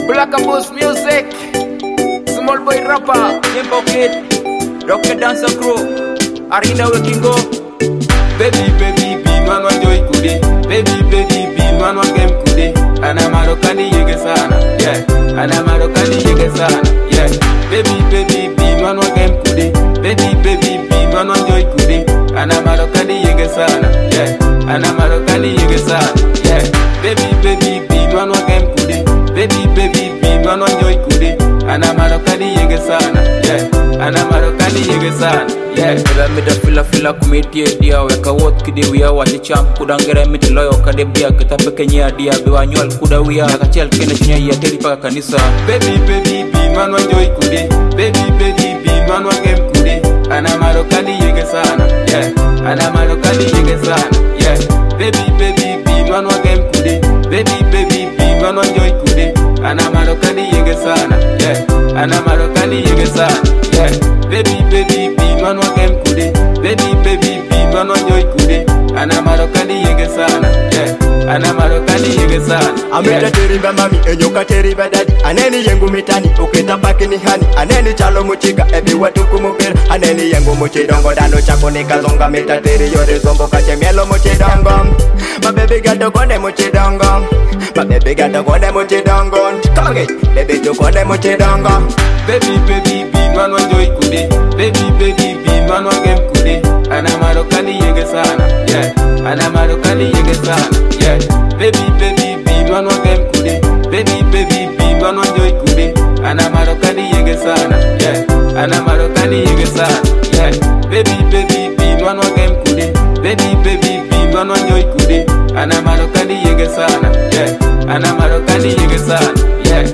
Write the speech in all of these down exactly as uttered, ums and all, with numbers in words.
Black and Boss Music, Small Boy Rapper, Simple Kid, Rocket Dancer Crew, Arena Working Go. Baby, baby, be man wa joy kude. Baby, baby, be man wa game kude. Ana marokani yege sana, yeah. Ana marokani yege sana, yeah. Baby, baby, be man wa game kude. Baby, baby, be man wa joy kude. Ana marokani yege sana, yeah. Ana marokani yege sana, yeah. Baby, baby, be man wa game kude. Baby, baby, be man wa joy kude. Ana marokani yege sana, yeah. Ana marokani yege sana, yeah. Ila mida fila fila kumitie dia weka wot kidi wia wati champ kudangere miti loyo kade bia kitape kenya dia biwa nyual kuda wia nakachel kene chinya ya teri paka kanisa. Baby, baby, be man wa joy kude. Baby, baby, be man wa game kude. Ana marokani yege sana, yeah. Ana marokani yege sana, yeah. Baby, baby, be man wa game kude. Baby, baby, be man wa joy kude. Ana marokani yege sana, yeah. Ana marokani yege sana, yeah. Baby, baby, be man wa game kude. Baby, baby, be man wa joy kude. Ana marokani yege sana, yeah. Ana marokani yege sana. Amita teriba mami, enyoka teriba daddy. Aneni yengu mitani, uketa paki ni hani. Aneni chalo muchiga, ebi watu kumupira. Aneni yengu muchidongo, dano chako nikazonga. Mita teri yore zombo, kache mielo muchidongo. My baby gato konde muchidongo. My baby gato konde muchidongo. Come again, baby to konde muchidongo. Baby, baby, be man wa joy kude. Baby, baby, be man wa game kude. Ana marokani yege sana, yeah. Ana marokani yege sana, yeah. Baby, baby, be man wa game kude. Baby, baby, be man wa joy kude. Ana marokani yege sana, yeah. Ana marokani yege sana, yeah. Baby, baby, be man wa game kude. Baby, baby, be man wa joy kude. Ana marokani yege sana, yeah. Ana marokani yege sana, yeah.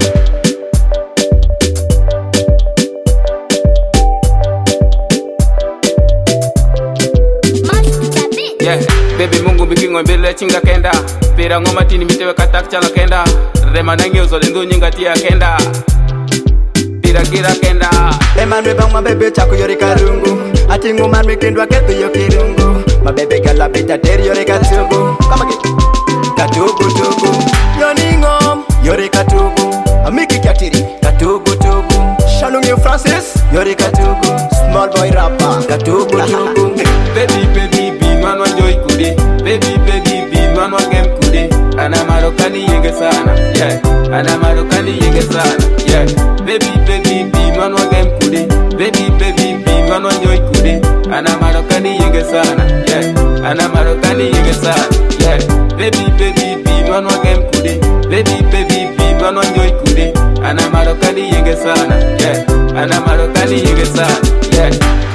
Yeah, baby mungu bikingo mbele chinga kenda. Pira ngoma tini mitewe katak chala kenda. Rema nangi uzo lendu nyinga tia kenda. Pira kira kenda. Eman we bang my baby chako yore karungu. Ati nguman me kendwa ketu yo kirungu. My baby gala beta teri yore katugu. Come again. Katugu tugu. Yoni ngom yore katugu. Amiki katiri katugu tugu. Shalung you Francis yore katugu. Small boy rapper katugu tugu. Baby, baby, be man wa joy kude. Baby, baby, be man wa game kude. Ana marokani yege sana, yeah. Ana marokani yege sana, yeah. Baby, baby, be man wa game kude. Baby, baby, be man wa joy kude. Ana marokani yege sana, yeah. Ana marokani yege sana, yeah. Baby, baby, be man wa game kude. Baby, baby, be man wa joy kude. Ana marokani yege sana, yeah. Ana marokani yege sana, yeah.